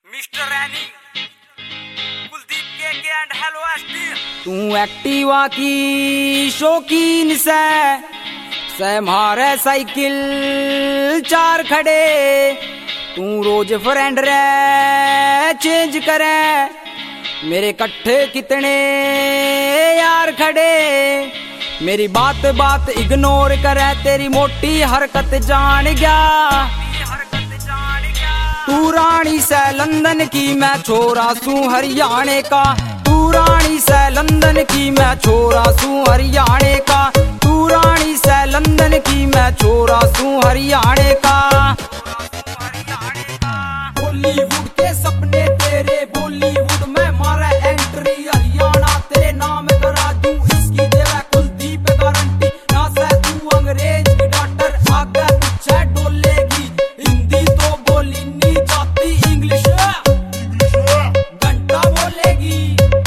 Mister Raini, Kuldeep के and hello एसटी। तू एक्टिवा की शौकीन से मारे साइकिल चार खड़े। तू रोज फ्रेंड रे चेंज करे, मेरे कट्ठे कितने यार खड़े। मेरी बात बात इग्नोर करे, तेरी मोटी हरकत जान गया। तू रानी से लंदन की, मैं छोरा सू हरियाणे का। तू रानी से लंदन की, मैं छोरा सू हरियाणे का। तू रानी से लंदन की, मैं छोरा सू हरियाणे का। बॉलीवुड के सपने तेरे, बॉलीवुड में मारा एंट्री। हरियाणा तेरे नाम करा दूं, इसकी देवा कुलदीप गारंटी। ना से तू अंग्रेज की डॉक्टर, आगे पीछे डोलेगी। हिंदी तो बोली नहीं जाती, इंग्लिश घंटा बोलेगी।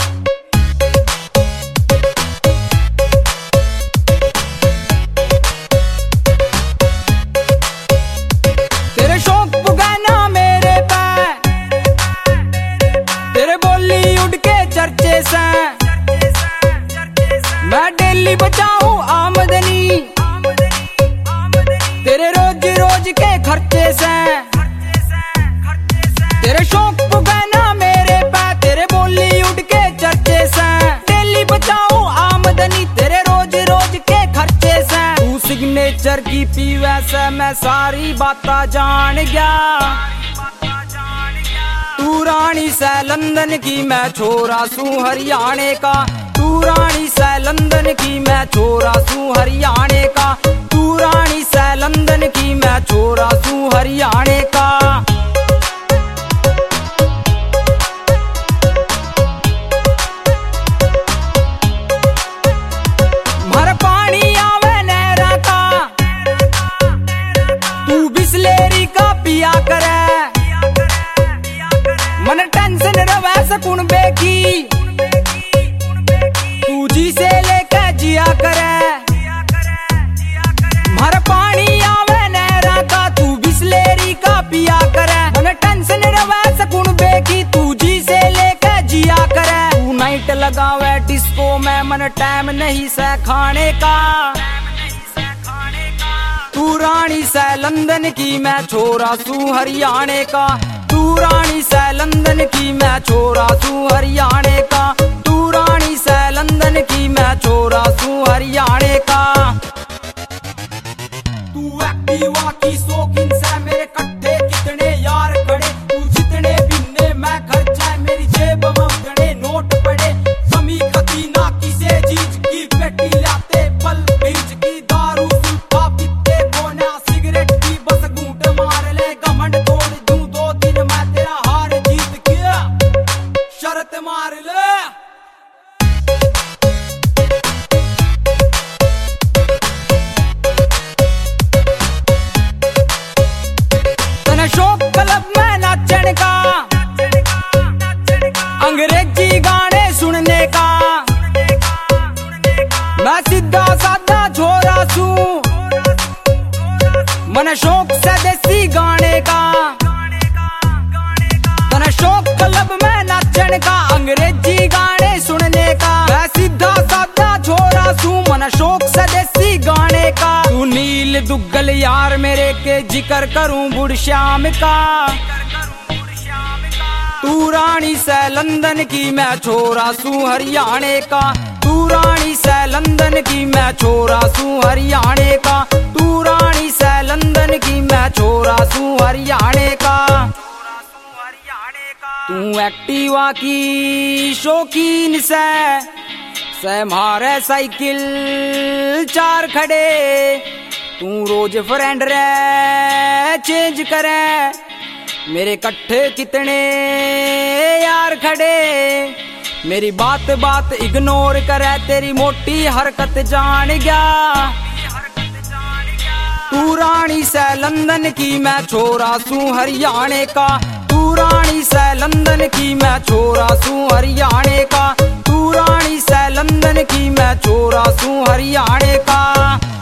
तेरे शौक पुगाना मेरे पे, तेरे बॉलीवुड के चर्चे से मैं डेली बचाऊं आमदनी। तेरे रोज रोज के खर्चे से, तेरे शौक पुगाना मेरे पे, तेरे बॉलीवुड के चर्चे से डेली बचाऊं आमदनी। तेरे रोज रोज के खर्चे से तू सिग्नेचर की पीवे से मैं सारी बाता जान गया। तू रानी से लंदन की, मैं छोरा सू हरियाणे का। तू रानी से लंदन की, मैं छोरा सू हरियाणे का। तू रानी से लंदन की, मैं छोरा सू हरियाणे का। मर पानी आवे नहरा का, तू बिस्लेरी का पिया करे। मन टेंशन रवे सकून बेकी, तू जी से लेके जिया करे। मर पानी आवे नहरा का, तू बिस्लेरी का पिया करे। मन टेंशन रवे सकून बेकी, तू जी से लेके जिया करे। तू नाइट लगावे डिस्को में, मन टाइम नहीं से खाने का। तू रानी से लंदन की, मैं छोरा सू हरियाणे का। तू रानी से लंदन की, मैं छोरा सू हरियाणे का। तू रानी से लंदन की, मैं छोरा सू हरियाणे का। तू एक्टिवा की शौकीन से, मेरे कट्ठे कितने यार खड़े। तू जितने बिन्ने मैं खर्चा, मेरी जेब में उतने नोट पड़े। कमी खती ना किसे चीज की, पेटी लाते पल बीच की। दारू सुल्फा पीते कोना, सिगरेट की बस घूंट मार ले। घमंड तोड़ दूं 2 दिन मैं तेरा, हार जीत के शर्त मार ले। तने शौक क्लब में नाचने का, अंग्रेजी गाने सुनने का। मैं सीधा साधा छोरा सू, मन शौक से देसी गाने का। तने शौक क्लब में नाचने का, अंग्रेजी गाने सुनने का। मैं सीधा साधा छोरा सू, मन शौक से देसी गाने का। तू नील दुग्गल यार मेरे के, जिक्र करूं बुढ़ श्याम का। तू रानी से लंदन की, मैं छोरा सू हरियाणे का। तू रानी से लंदन की, मैं छोरा सू हरियाणे का। तू रानी से लंदन की, मैं छोरा सू हरियाणे का। तू एक्टिवा की शौकीन से मारे साइकिल चार खड़े। तू रोज फ्रेंड रे चेंज करे, मेरे कट्ठे कितने यार खड़े। मेरी बात बात इग्नोर करे, तेरी मोटी हरकत जान गया। तू रानी से लंदन की, मैं छोरा सू हरियाणे का। तू रानी से लंदन की, मैं छोरा सू हरियाणे का। तू रानी से लंदन की, मैं छोरा सू हरियाणे का।